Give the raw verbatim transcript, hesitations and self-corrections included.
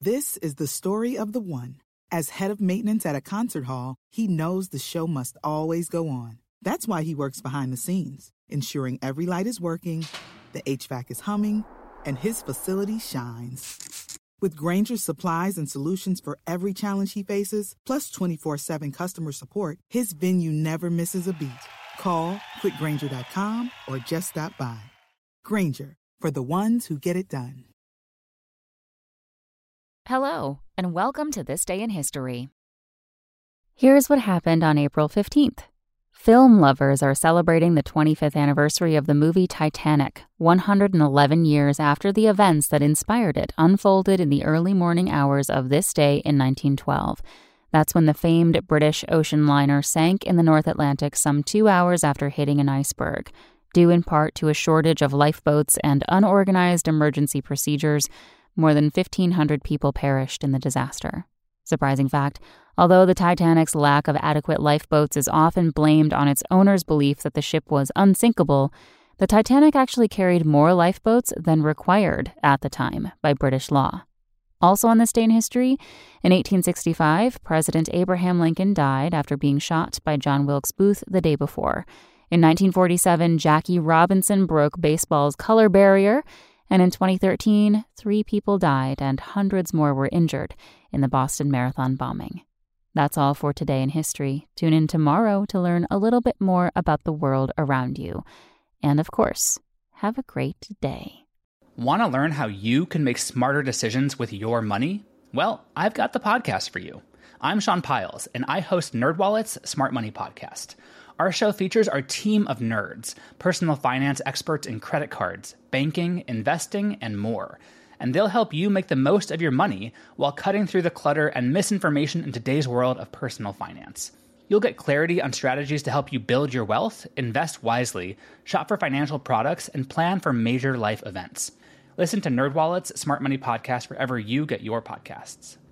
This is the story of the one. As head of maintenance at a concert hall, he knows the show must always go on. That's why he works behind the scenes, ensuring every light is working, the H V A C is humming, and his facility shines. With Grainger's supplies and solutions for every challenge he faces, plus twenty-four seven customer support, his venue never misses a beat. Call quick grainger dot com or just stop by. Grainger, for the ones who get it done. Hello, and welcome to This Day in History. Here's what happened on April fifteenth. Film lovers are celebrating the twenty-fifth anniversary of the movie Titanic, one hundred eleven years after the events that inspired it unfolded in the early morning hours of this day in nineteen twelve. That's when the famed British ocean liner sank in the North Atlantic some two hours after hitting an iceberg. Due in part to a shortage of lifeboats and unorganized emergency procedures, more than fifteen hundred people perished in the disaster. Surprising fact, although the Titanic's lack of adequate lifeboats is often blamed on its owner's belief that the ship was unsinkable, the Titanic actually carried more lifeboats than required at the time by British law. Also on this day in history, in eighteen sixty-five, President Abraham Lincoln died after being shot by John Wilkes Booth the day before. In nineteen forty-seven, Jackie Robinson broke baseball's color barrier, and in twenty thirteen, three people died and hundreds more were injured in the Boston Marathon bombing. That's all for today in history. Tune in tomorrow to learn a little bit more about the world around you. And of course, have a great day. Want to learn how you can make smarter decisions with your money? Well, I've got the podcast for you. I'm Sean Piles, and I host NerdWallet's Smart Money Podcast. Our show features our team of nerds, personal finance experts in credit cards, banking, investing, and more. And they'll help you make the most of your money while cutting through the clutter and misinformation in today's world of personal finance. You'll get clarity on strategies to help you build your wealth, invest wisely, shop for financial products, and plan for major life events. Listen to NerdWallet's Smart Money Podcast wherever you get your podcasts.